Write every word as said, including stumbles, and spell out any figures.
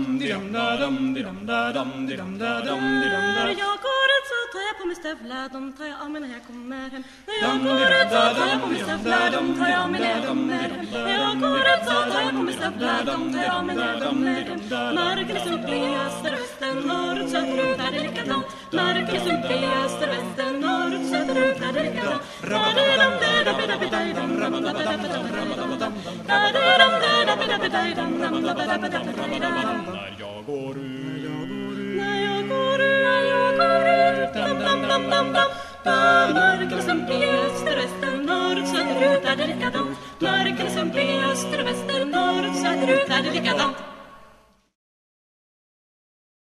jag går ut så tar jag på mig stövlar, de tar jag av mig när jag kommer hem. När jag går ut så tar jag på mig stövlar, de tar jag av mig när jag kommer hem. När jag går ut så tar jag på mig stövlar, de tar jag av mig när jag kommer hem. Marken är sumpig i öster, väster, norr, söderut är det likadant. Marken är sumpig i öster, väster, norr, söderut är det likadant. När jag går ut, när jag går ut, när jag går ut, dam, dam, dam, dam, dam. Marken är sumpig i öster, väster, norr, söderut är det likadant. Marken är sumpig i öster, väster, norr, söderut är det likadant.